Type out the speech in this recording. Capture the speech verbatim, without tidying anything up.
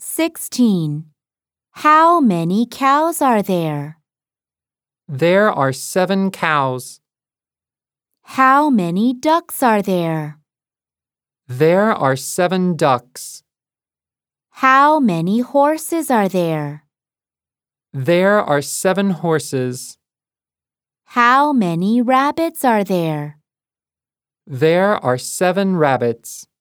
Sixteen. How many cows are there? There are seven cows. How many ducks are there? There are seven ducks. How many horses are there? There are seven horses. How many rabbits are there? There are seven rabbits.